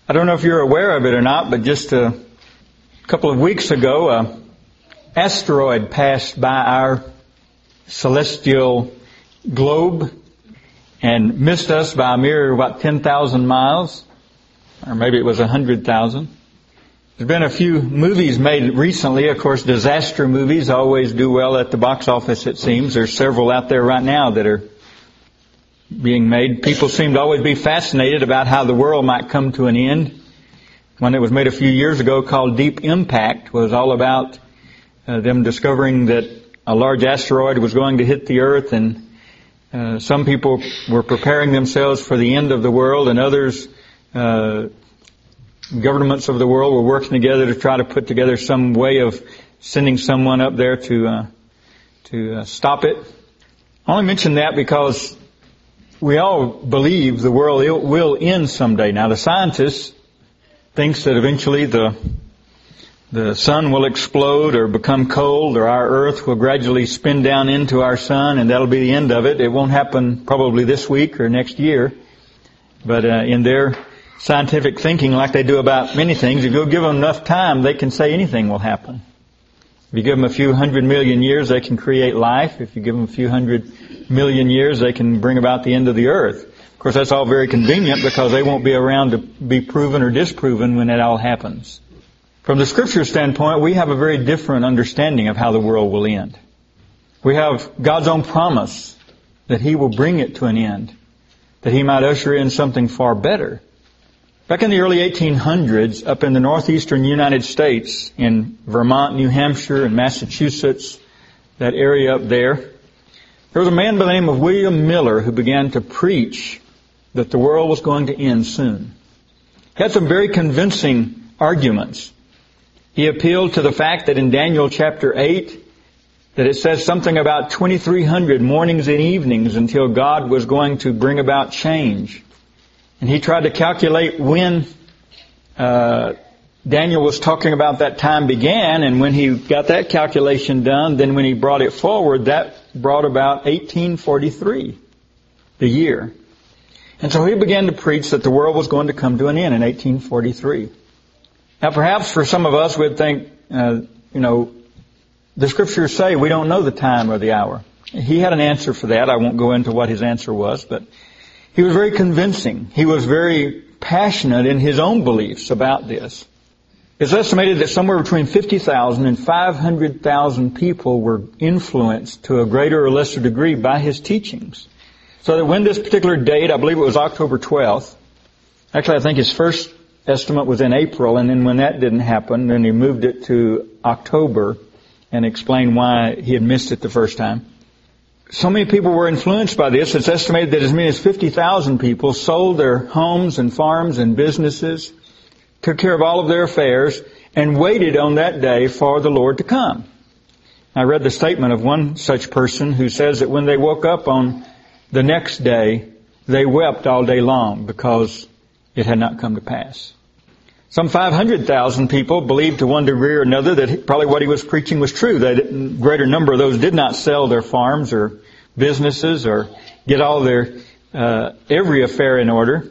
I don't know if you're aware of it or not, but just a couple of weeks ago, an asteroid passed by our celestial globe and missed us by a mere about 10,000 miles, or maybe it was 100,000. There's been a few movies made recently. Of course, disaster movies always do well at the box office, it seems. There's several out there right now that are being made. People seem to always be fascinated about how the world might come to an end. One that was made a few years ago called Deep Impact was all about them discovering that a large asteroid was going to hit the earth, and some people were preparing themselves for the end of the world, and others, governments of the world, were working together to try to put together some way of sending someone up there to stop it. I only mention that because we all believe the world will end someday. Now, the scientists thinks that eventually the sun will explode or become cold, or our earth will gradually spin down into our sun, and that'll be the end of it. It won't happen probably this week or next year. But in their scientific thinking, like they do about many things, if you'll give them enough time, they can say anything will happen. If you give them a few 100 million years, they can create life. If you give them a few 100 million years, they can bring about the end of the earth. Of course, that's all very convenient because they won't be around to be proven or disproven when that all happens. From the Scripture standpoint, we have a very different understanding of how the world will end. We have God's own promise that He will bring it to an end, that He might usher in something far better. Back in the early 1800s, up in the northeastern United States, in Vermont, New Hampshire, and Massachusetts, that area up there was a man by the name of William Miller who began to preach that the world was going to end soon. He had some very convincing arguments. He appealed to the fact that in Daniel chapter 8, that it says something about 2,300 mornings and evenings until God was going to bring about change. And he tried to calculate when Daniel was talking about that time began, and when he got that calculation done, then when he brought it forward, that brought about 1843, the year. And so he began to preach that the world was going to come to an end in 1843. Now perhaps for some of us we'd think, the Scriptures say we don't know the time or the hour. He had an answer for that. I won't go into what his answer was, but he was very convincing. He was very passionate in his own beliefs about this. It's estimated that somewhere between 50,000 and 500,000 people were influenced to a greater or lesser degree by his teachings. So that when this particular date, I believe it was October 12th, actually I think his first estimate was in April, and then when that didn't happen, then he moved it to October and explained why he had missed it the first time. So many people were influenced by this. It's estimated that as many as 50,000 people sold their homes and farms and businesses, took care of all of their affairs, and waited on that day for the Lord to come. I read the statement of one such person who says that when they woke up on the next day, they wept all day long because it had not come to pass. Some 500,000 people believed to one degree or another that probably what he was preaching was true. That a greater number of those did not sell their farms or businesses or get all their every affair in order.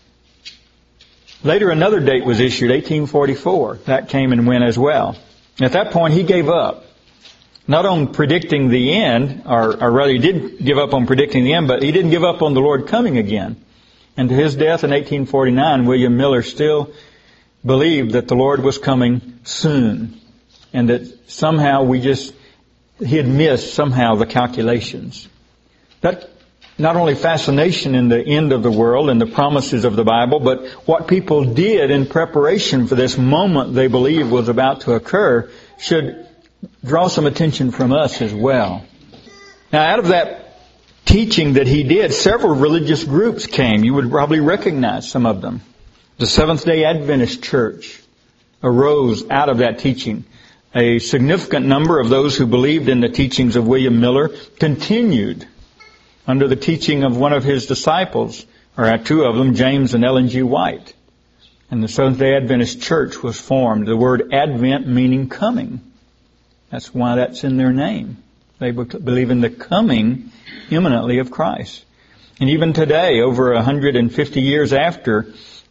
Later, another date was issued, 1844. That came and went as well. At that point, he gave up. Not on predicting the end, or rather he did give up on predicting the end, but he didn't give up on the Lord coming again. And to his death in 1849, William Miller still believed that the Lord was coming soon, and that somehow he had missed somehow the calculations. That not only fascination in the end of the world and the promises of the Bible, but what people did in preparation for this moment they believed was about to occur should draw some attention from us as well. Now, out of that teaching that he did, several religious groups came. You would probably recognize some of them. The Seventh-day Adventist Church arose out of that teaching. A significant number of those who believed in the teachings of William Miller continued under the teaching of one of his disciples, or two of them, James and Ellen G. White. And the Seventh-day Adventist Church was formed. The word Advent meaning coming. That's why that's in their name. They believe in the coming imminently of Christ. And even today, over 150 years after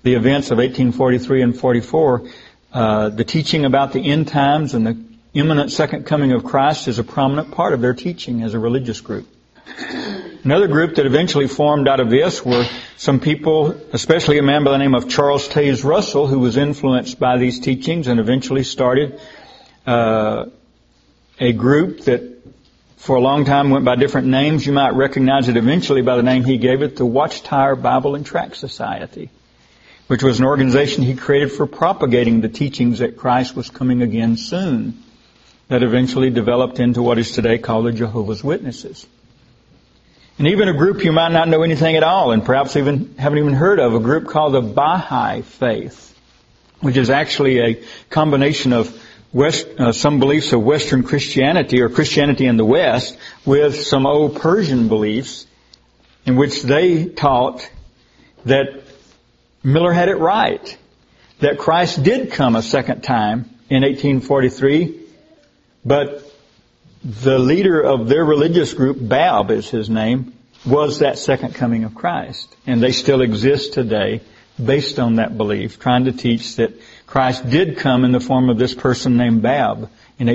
the events of 1843 and 44, the teaching about the end times and the imminent second coming of Christ is a prominent part of their teaching as a religious group. Another group that eventually formed out of this were some people, especially a man by the name of Charles Taze Russell, who was influenced by these teachings and eventually started a group that for a long time went by different names. You might recognize it eventually by the name he gave it, the Watchtower Bible and Tract Society, which was an organization he created for propagating the teachings that Christ was coming again soon, that eventually developed into what is today called the Jehovah's Witnesses. And even a group you might not know anything at all, and perhaps even haven't even heard of, a group called the Baha'i Faith, which is actually a combination of some beliefs of Western Christianity or Christianity in the West with some old Persian beliefs in which they taught that Miller had it right, that Christ did come a second time in 1843, but the leader of their religious group, Bab is his name, was that second coming of Christ. And they still exist today based on that belief, trying to teach that Christ did come in the form of this person named Bab in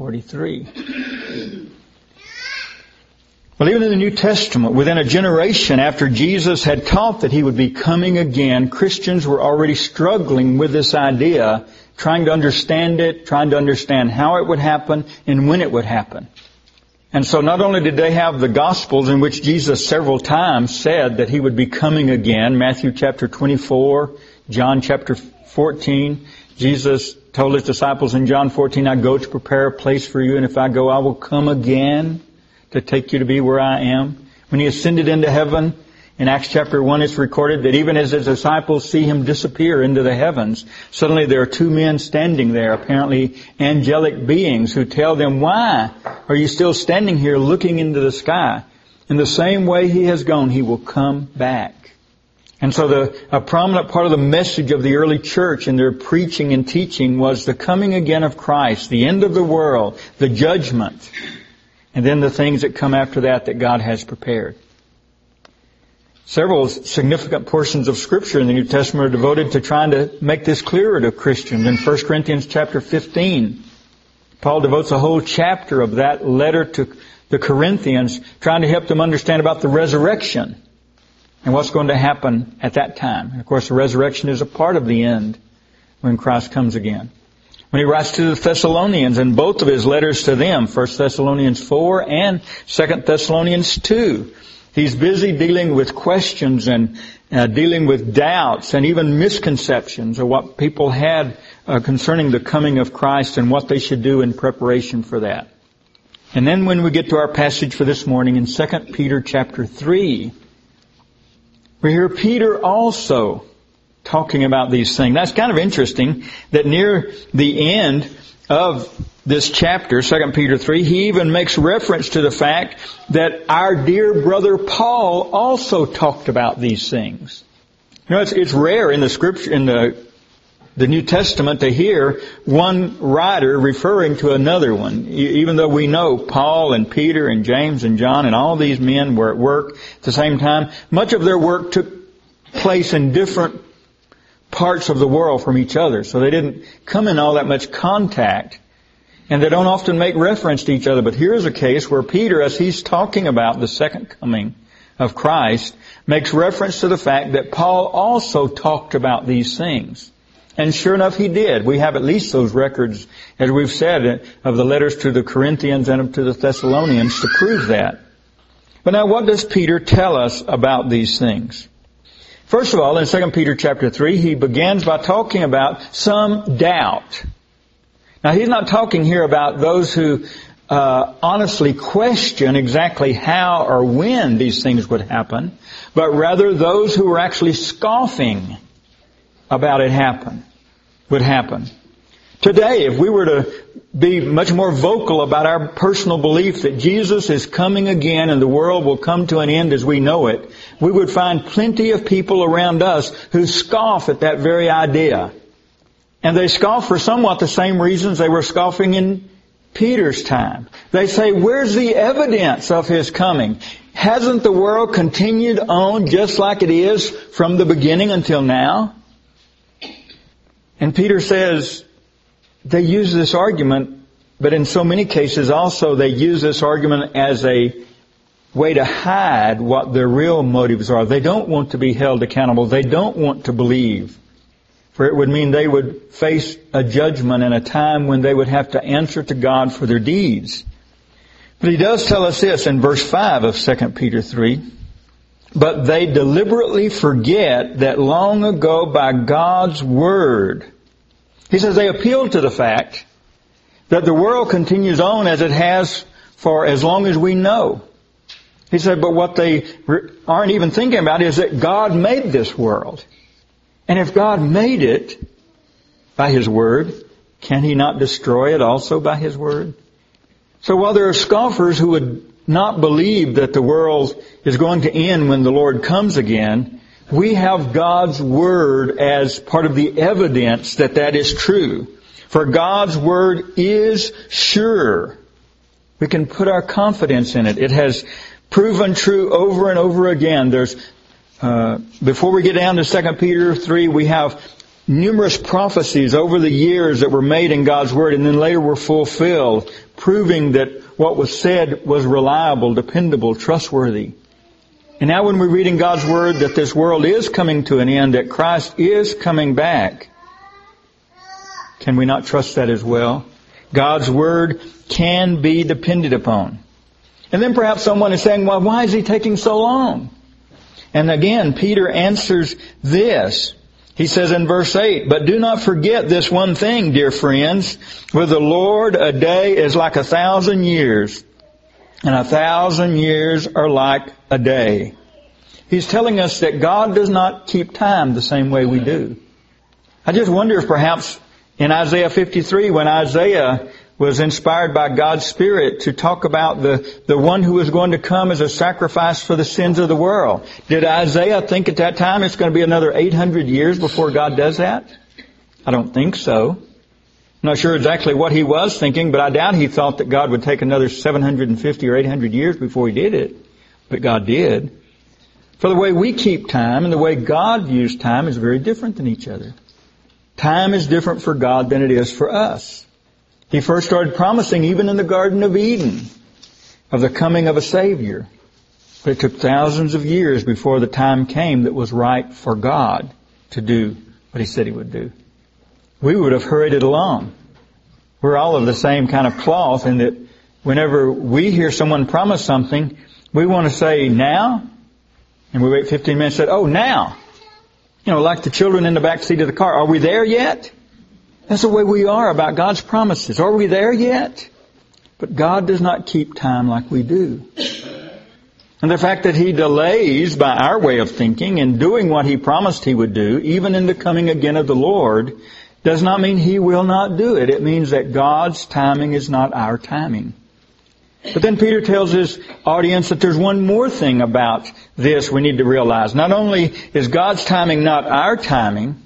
1843. Well, even in the New Testament, within a generation after Jesus had taught that He would be coming again, Christians were already struggling with this idea, trying to understand it, trying to understand how it would happen and when it would happen. And so not only did they have the Gospels in which Jesus several times said that He would be coming again, Matthew chapter 24, John chapter 14, Jesus told His disciples in John 14, I go to prepare a place for you, and if I go, I will come again to take you to be where I am. When He ascended into heaven, in Acts chapter 1 it's recorded that even as His disciples see Him disappear into the heavens, suddenly there are two men standing there, apparently angelic beings, who tell them, why are you still standing here looking into the sky? In the same way He has gone, He will come back. And so a prominent part of the message of the early church in their preaching and teaching was the coming again of Christ, the end of the world, the judgment, and then the things that come after that God has prepared. Several significant portions of Scripture in the New Testament are devoted to trying to make this clearer to Christians. In 1 Corinthians chapter 15, Paul devotes a whole chapter of that letter to the Corinthians, trying to help them understand about the resurrection and what's going to happen at that time. And of course, the resurrection is a part of the end when Christ comes again. When he writes to the Thessalonians in both of his letters to them, 1 Thessalonians 4 and 2 Thessalonians 2, he's busy dealing with questions and dealing with doubts and even misconceptions of what people had concerning the coming of Christ and what they should do in preparation for that. And then when we get to our passage for this morning in 2 Peter chapter 3, we hear Peter also talking about these things. That's kind of interesting that near the end of this chapter, 2 Peter 3, he even makes reference to the fact that our dear brother Paul also talked about these things. You know, it's rare in the Scripture, in the New Testament, to hear one writer referring to another one. Even though we know Paul and Peter and James and John and all these men were at work at the same time, much of their work took place in different parts of the world from each other. So they didn't come in all that much contact. And they don't often make reference to each other. But here's a case where Peter, as he's talking about the second coming of Christ, makes reference to the fact that Paul also talked about these things. And sure enough, he did. We have at least those records, as we've said, of the letters to the Corinthians and to the Thessalonians to prove that. But now what does Peter tell us about these things? First of all, in 2 Peter chapter 3, he begins by talking about some doubt. Now, he's not talking here about those who honestly question exactly how or when these things would happen, but rather those who were actually scoffing about it would happen. Today, if we were to be much more vocal about our personal belief that Jesus is coming again and the world will come to an end as we know it, we would find plenty of people around us who scoff at that very idea. And they scoff for somewhat the same reasons they were scoffing in Peter's time. They say, where's the evidence of His coming? Hasn't the world continued on just like it is from the beginning until now? And Peter says they use this argument, but in so many cases also they use this argument as a way to hide what their real motives are. They don't want to be held accountable. They don't want to believe. For it would mean they would face a judgment and a time when they would have to answer to God for their deeds. But he does tell us this in verse 5 of 2 Peter 3. But they deliberately forget that long ago by God's Word. He says they appeal to the fact that the world continues on as it has for as long as we know. He said, but what they aren't even thinking about is that God made this world. And if God made it by His Word, can He not destroy it also by His Word? So while there are scoffers who would not believe that the world is going to end when the Lord comes again, we have God's Word as part of the evidence that that is true. For God's Word is sure. We can put our confidence in it. It has proven true over and over again. Before we get down to 2 Peter 3, we have numerous prophecies over the years that were made in God's Word and then later were fulfilled, proving that what was said was reliable, dependable, trustworthy. And now when we read in God's Word that this world is coming to an end, that Christ is coming back, can we not trust that as well? God's Word can be depended upon. And then perhaps someone is saying, well, why is He taking so long? And again, Peter answers this. He says in verse 8, but do not forget this one thing, dear friends. With the Lord, a day is like 1,000 years, and 1,000 years are like a day. He's telling us that God does not keep time the same way we do. I just wonder if perhaps in Isaiah 53, when Isaiah was inspired by God's Spirit to talk about the one who was going to come as a sacrifice for the sins of the world. Did Isaiah think at that time it's going to be another 800 years before God does that? I don't think so. I'm not sure exactly what he was thinking, but I doubt he thought that God would take another 750 or 800 years before He did it. But God did. For the way we keep time and the way God views time is very different than each other. Time is different for God than it is for us. He first started promising, even in the Garden of Eden, of the coming of a Savior. But it took thousands of years before the time came that was right for God to do what He said He would do. We would have hurried it along. We're all of the same kind of cloth in that whenever we hear someone promise something, we want to say, now? And we wait 15 minutes and say, oh, now? You know, like the children in the back seat of the car. Are we there yet? That's the way we are about God's promises. Are we there yet? But God does not keep time like we do. And the fact that He delays by our way of thinking in doing what He promised He would do, even in the coming again of the Lord, does not mean He will not do it. It means that God's timing is not our timing. But then Peter tells his audience that there's one more thing about this we need to realize. Not only is God's timing not our timing,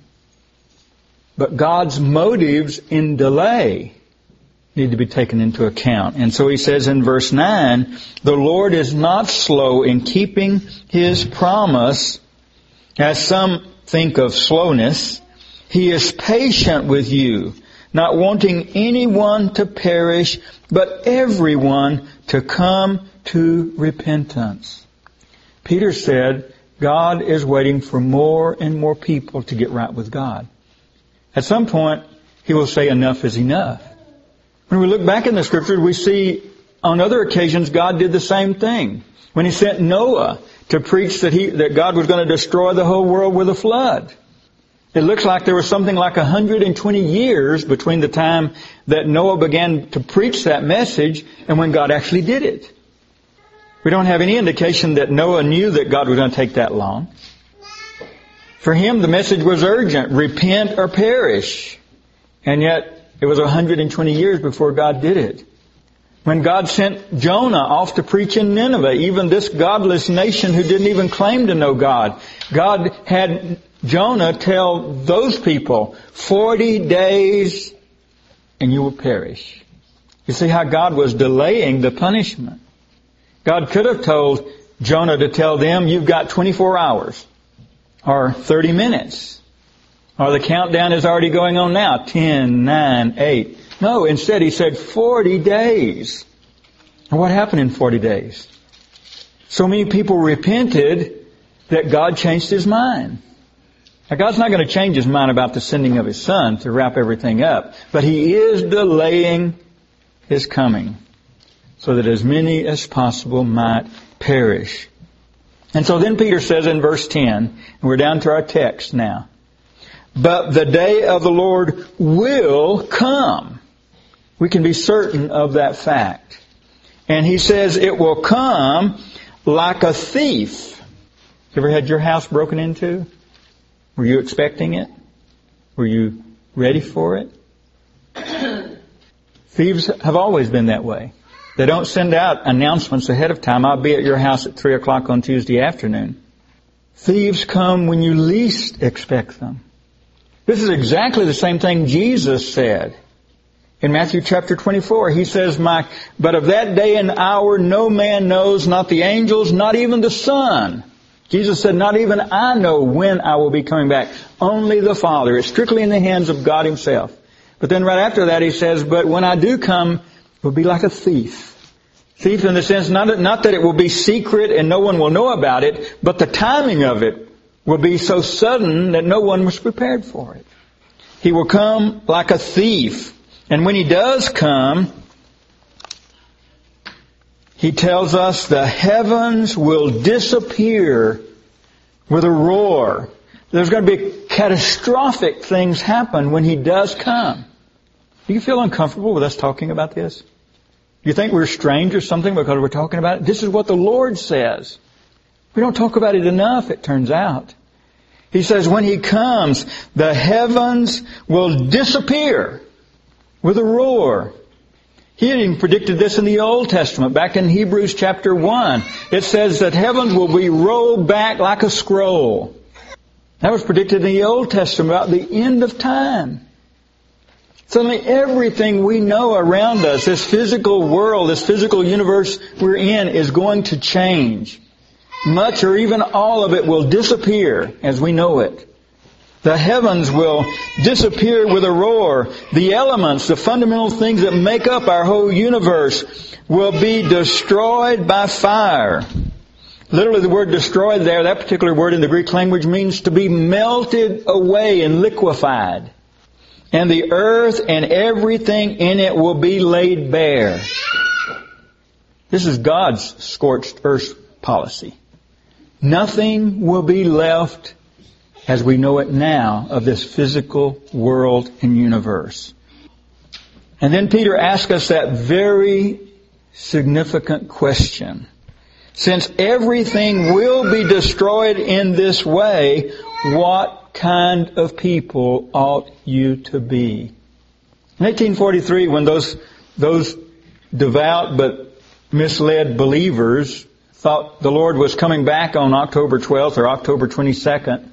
but God's motives in delay need to be taken into account. And so he says in verse 9, the Lord is not slow in keeping His promise, as some think of slowness. He is patient with you, not wanting anyone to perish, but everyone to come to repentance. Peter said, God is waiting for more and more people to get right with God. At some point, He will say enough is enough. When we look back in the Scriptures, we see on other occasions God did the same thing. When He sent Noah to preach that God was going to destroy the whole world with a flood. It looks like there was something like 120 years between the time that Noah began to preach that message and when God actually did it. We don't have any indication that Noah knew that God was going to take that long. For him, the message was urgent. Repent or perish. And yet, it was 120 years before God did it. When God sent Jonah off to preach in Nineveh, even this godless nation who didn't even claim to know God, God had Jonah tell those people, 40 days and you will perish. You see how God was delaying the punishment. God could have told Jonah to tell them, you've got 24 hours or 30 minutes. Or the countdown is already going on now. 10, 9, 8. No, instead he said 40 days. And what happened in 40 days? So many people repented that God changed His mind. Now God's not going to change His mind about the sending of His Son to wrap everything up. But He is delaying His coming so that as many as possible might perish. And so then Peter says in verse 10, and we're down to our text now, but the day of the Lord will come. We can be certain of that fact. And he says it will come like a thief. You ever had your house broken into? Were you expecting it? Were you ready for it? Thieves have always been that way. They don't send out announcements ahead of time. I'll be at your house at 3 o'clock on Tuesday afternoon. Thieves come when you least expect them. This is exactly the same thing Jesus said. In Matthew chapter 24, He says, but of that day and hour no man knows, not the angels, not even the Son. Jesus said, not even I know when I will be coming back. Only the Father. It's strictly in the hands of God Himself. But then right after that He says, but when I do come, it will be like a thief. Thief in the sense, not that it will be secret and no one will know about it, but the timing of it will be so sudden that no one was prepared for it. He will come like a thief. And when He does come, He tells us the heavens will disappear with a roar. There's going to be catastrophic things happen when He does come. Do you feel uncomfortable with us talking about this? Do you think we're strange or something because we're talking about it? This is what the Lord says. We don't talk about it enough, it turns out. He says when He comes, the heavens will disappear with a roar. He had even predicted this in the Old Testament. Back in Hebrews chapter 1, it says that heavens will be rolled back like a scroll. That was predicted in the Old Testament about the end of time. Suddenly everything we know around us, this physical world, this physical universe we're in, is going to change. Much or even all of it will disappear as we know it. The heavens will disappear with a roar. The elements, the fundamental things that make up our whole universe, will be destroyed by fire. Literally the word destroyed there, that particular word in the Greek language means to be melted away and liquefied. And the earth and everything in it will be laid bare. This is God's scorched earth policy. Nothing will be left as we know it now of this physical world and universe. And then Peter asks us that very significant question. Since everything will be destroyed in this way, what kind of people ought you to be? In 1843, when those devout but misled believers thought the Lord was coming back on October 12th or October 22nd,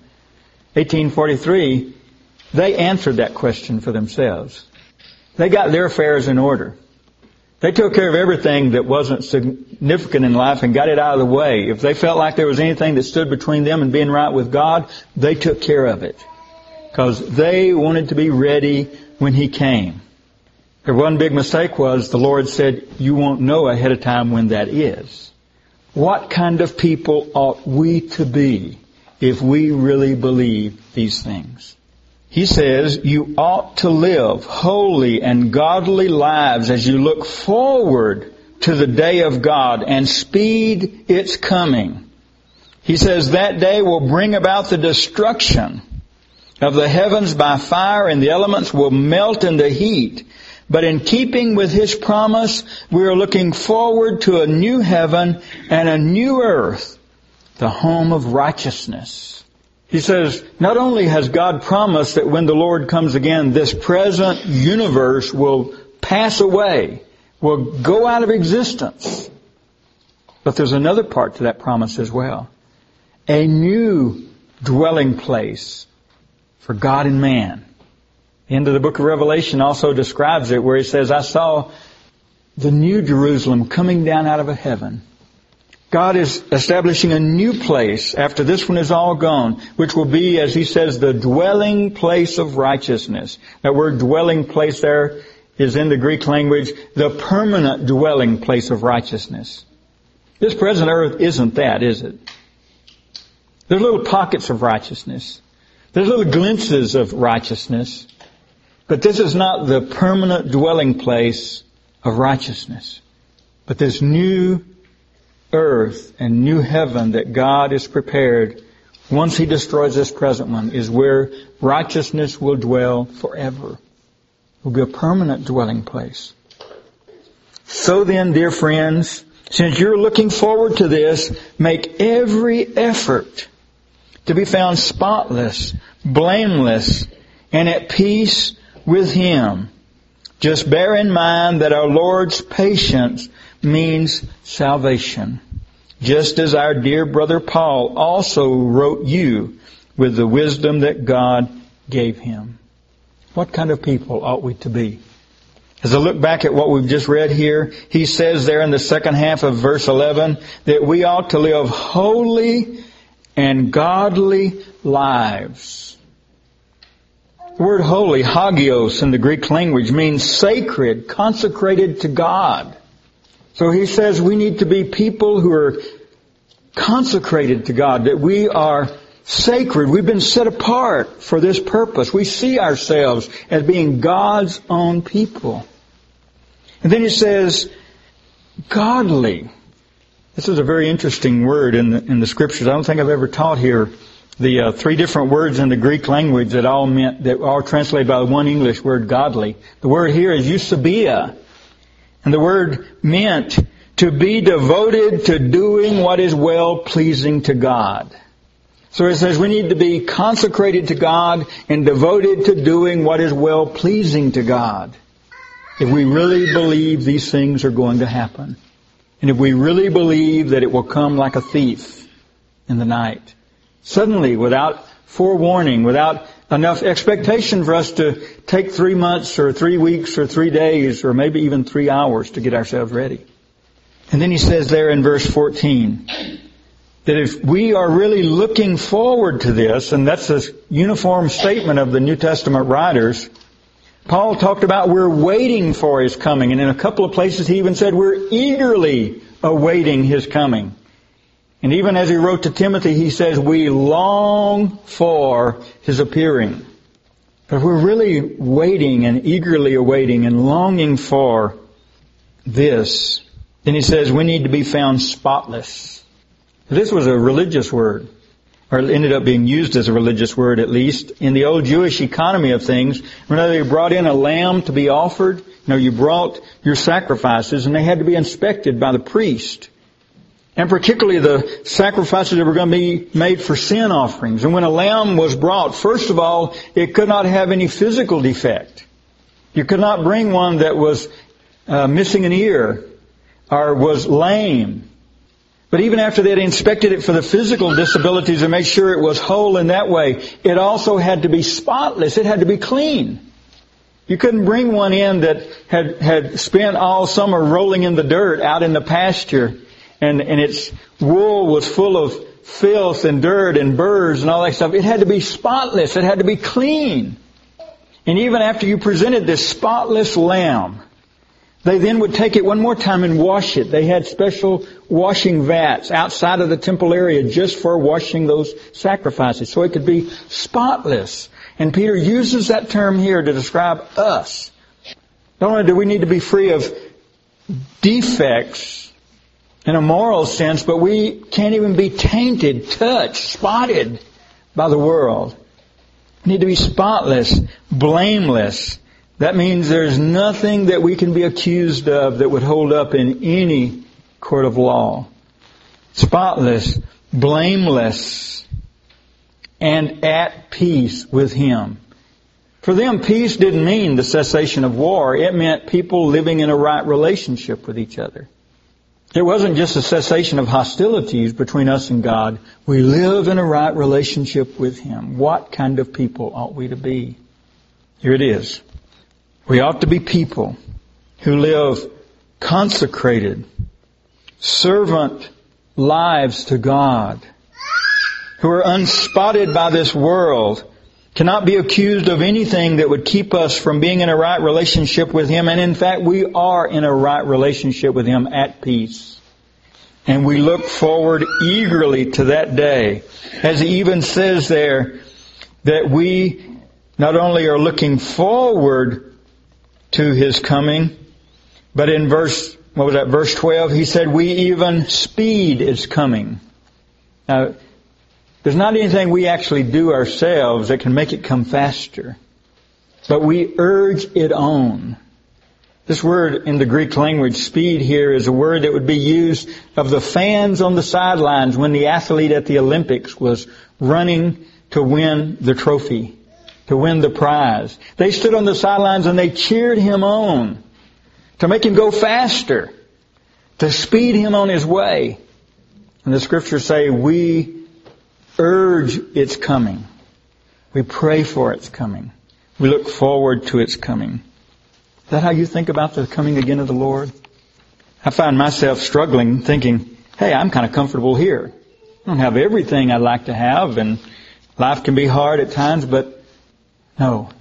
1843, they answered that question for themselves. They got their affairs in order. They took care of everything that wasn't significant in life and got it out of the way. If they felt like there was anything that stood between them and being right with God, they took care of it. Because they wanted to be ready when He came. Their one big mistake was the Lord said, you won't know ahead of time when that is. What kind of people ought we to be if we really believe these things? He says, you ought to live holy and godly lives as you look forward to the day of God and speed its coming. He says that day will bring about the destruction of the heavens by fire, and the elements will melt in the heat. But in keeping with His promise, we are looking forward to a new heaven and a new earth, the home of righteousness. He says, not only has God promised that when the Lord comes again, this present universe will pass away, will go out of existence. But there's another part to that promise as well. A new dwelling place for God and man. The end of the book of Revelation also describes it, where He says, I saw the new Jerusalem coming down out of heaven, God is establishing a new place after this one is all gone, which will be, as He says, the dwelling place of righteousness. That word dwelling place there is in the Greek language, the permanent dwelling place of righteousness. This present earth isn't that, is it? There's little pockets of righteousness. There's little glimpses of righteousness. But this is not the permanent dwelling place of righteousness. But this new earth and new heaven that God is prepared once He destroys this present one is where righteousness will dwell forever. It will be a permanent dwelling place. So then, dear friends, since you're looking forward to this, make every effort to be found spotless, blameless, and at peace with Him. Just bear in mind that our Lord's patience means salvation, just as our dear brother Paul also wrote you with the wisdom that God gave him. What kind of people ought we to be? As I look back at what we've just read here, he says there in the second half of verse 11 that we ought to live holy and godly lives. The word holy, hagios in the Greek language, means sacred, consecrated to God. So he says we need to be people who are consecrated to God, that we are sacred. We've been set apart for this purpose. We see ourselves as being God's own people. And then he says, godly. This is a very interesting word in the Scriptures. I don't think I've ever taught here the three different words in the Greek language that all translated by the one English word godly. The word here is eusebia. And the word meant to be devoted to doing what is well-pleasing to God. So it says we need to be consecrated to God and devoted to doing what is well-pleasing to God. If we really believe these things are going to happen. And if we really believe that it will come like a thief in the night. Suddenly, without forewarning, without enough expectation for us to take 3 months or 3 weeks or 3 days or maybe even 3 hours to get ourselves ready. And then he says there in verse 14 that if we are really looking forward to this, and that's a uniform statement of the New Testament writers, Paul talked about we're waiting for His coming. And in a couple of places he even said we're eagerly awaiting His coming. And even as he wrote to Timothy, he says we long for His appearing. But we're really waiting and eagerly awaiting and longing for this. Then he says we need to be found spotless. This was a religious word, or it ended up being used as a religious word at least. In the old Jewish economy of things, whenever they brought in a lamb to be offered, you brought your sacrifices and they had to be inspected by the priest. And particularly the sacrifices that were going to be made for sin offerings. And when a lamb was brought, first of all, it could not have any physical defect. You could not bring one that was missing an ear or was lame. But even after they had inspected it for the physical disabilities and made sure it was whole in that way, it also had to be spotless. It had to be clean. You couldn't bring one in that had spent all summer rolling in the dirt out in the pasture. And its wool was full of filth and dirt and birds and all that stuff. It had to be spotless. It had to be clean. And even after you presented this spotless lamb, they then would take it one more time and wash it. They had special washing vats outside of the temple area just for washing those sacrifices, so it could be spotless. And Peter uses that term here to describe us. Not only do we need to be free of defects in a moral sense, but we can't even be tainted, touched, spotted by the world. We need to be spotless, blameless. That means there's nothing that we can be accused of that would hold up in any court of law. Spotless, blameless, and at peace with Him. For them, peace didn't mean the cessation of war. It meant people living in a right relationship with each other. It wasn't just a cessation of hostilities between us and God. We live in a right relationship with Him. What kind of people ought we to be? Here it is. We ought to be people who live consecrated, servant lives to God, who are unspotted by this world, cannot be accused of anything that would keep us from being in a right relationship with Him. And in fact, we are in a right relationship with Him at peace. And we look forward eagerly to that day. As He even says there, that we not only are looking forward to His coming, but in verse 12, He said, we even speed His coming. Now, there's not anything we actually do ourselves that can make it come faster, but we urge it on. This word in the Greek language, speed, here is a word that would be used of the fans on the sidelines when the athlete at the Olympics was running to win the trophy, to win the prize. They stood on the sidelines and they cheered him on to make him go faster, to speed him on his way. And the Scriptures say we urge its coming. We pray for its coming. We look forward to its coming. Is that how you think about the coming again of the Lord? I find myself struggling, thinking, hey, I'm kind of comfortable here. I don't have everything I'd like to have, and life can be hard at times, but no.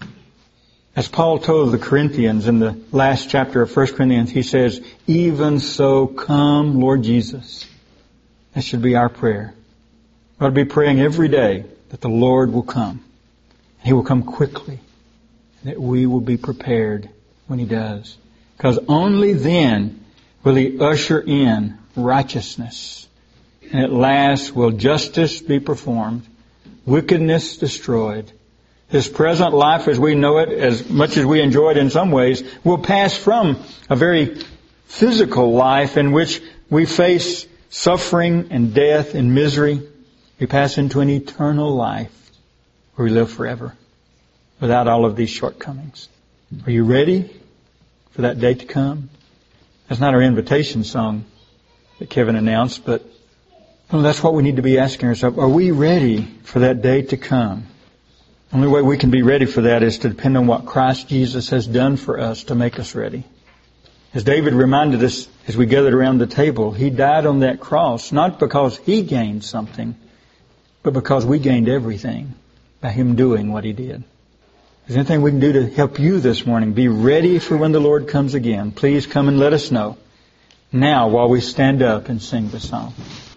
As Paul told the Corinthians in the last chapter of 1 Corinthians, he says, even so come, Lord Jesus. That should be our prayer. We ought to be praying every day that the Lord will come. He will come quickly. And that we will be prepared when He does. Because only then will He usher in righteousness. And at last will justice be performed, wickedness destroyed. This present life as we know it, as much as we enjoy it in some ways, will pass from a very physical life in which we face suffering and death and misery. We pass into an eternal life where we live forever without all of these shortcomings. Are you ready for that day to come? That's not our invitation song that Kevin announced, but that's what we need to be asking ourselves. Are we ready for that day to come? The only way we can be ready for that is to depend on what Christ Jesus has done for us to make us ready. As David reminded us as we gathered around the table, He died on that cross, not because He gained something, but because we gained everything by Him doing what He did. Is there anything we can do to help you this morning? Be ready for when the Lord comes again. Please come and let us know now while we stand up and sing the song.